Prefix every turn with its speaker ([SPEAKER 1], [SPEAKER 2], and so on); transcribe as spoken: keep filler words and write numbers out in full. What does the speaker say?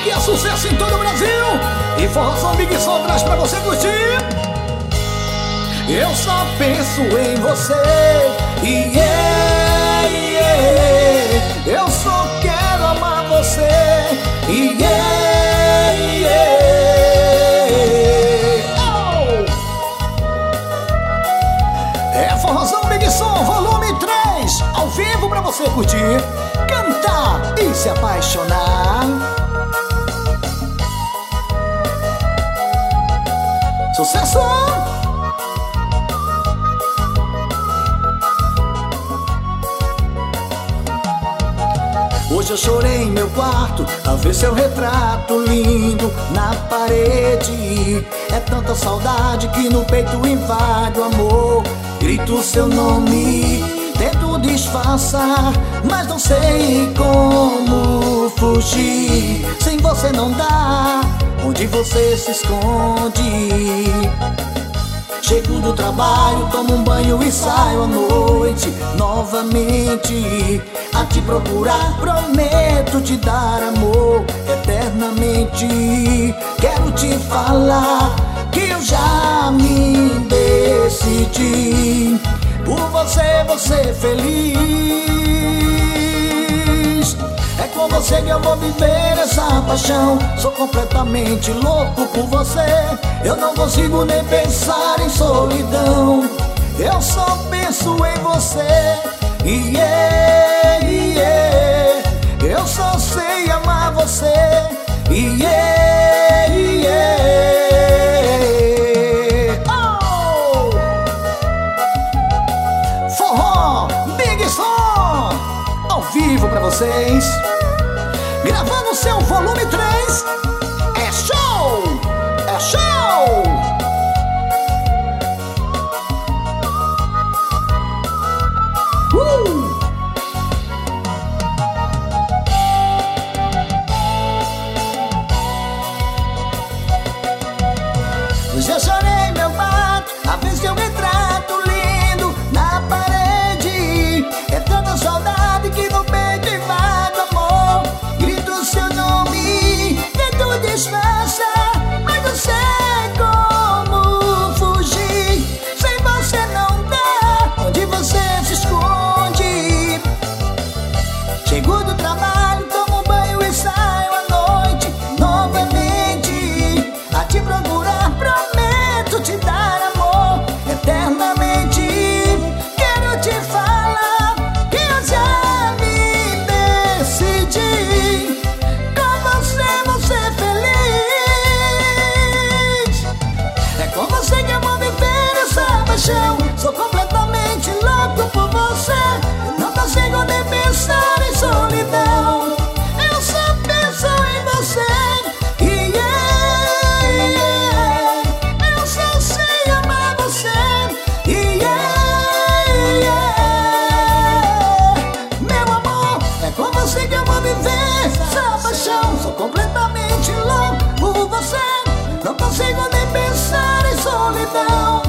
[SPEAKER 1] que é sucesso em todo o Brasil. E Forrozão Big Som traz pra você curtir. Eu só penso em você. Yeah, yeah. Eu só quero amar você. Yeah, yeah. Oh. É Forrozão Big Som, volume três, ao vivo pra você curtir, cantar e se apaixonar. Sucesso! Hoje eu chorei em meu quarto a ver seu retrato lindo na parede. É tanta saudade que no peito invade o amor. Grito seu nome, tento disfarçar, mas não sei como fugir. Sem você não dá, onde você se esconde? Chego do trabalho, tomo um banho e saio à noite novamente a te procurar. Prometo te dar amor eternamente. Quero te falar que eu já me decidi. Por você, você feliz. É com você que eu vou viver essa paixão. Sou completamente louco por você. Eu não consigo nem pensar em solidão. Eu só penso em você. Yeah, yeah. Eu só sei amar você. Yeah, yeah. Oh! Forró Big Som, ao vivo pra vocês, gravando seu volume três. É show! É show! Uh! Hoje eu chorei meu quarto a ver seu retrato lindo na parede. É tanta saudade que no peito invade o amor. Grito seu nome, tento disfarçar, mas não sei como fugir. Sem você não dá, onde você se esconde? Chego do trabalho, tomo um banho e saio à noite novamente a te procurar. Prometo te dar amor eternamente. Quero te falar que eu já me decidi. Com você, você feliz. É com você que eu vou viver essa paixão. Sou completamente louco por você. Não consigo nem pensar em solidão. Eu só penso em você. Yeah, yeah. Eu só sei amar você. Yeah, yeah. Meu amor, é com você que eu vou viver essa paixão. Sou completamente louco por você. Não consigo nem pensar em solidão.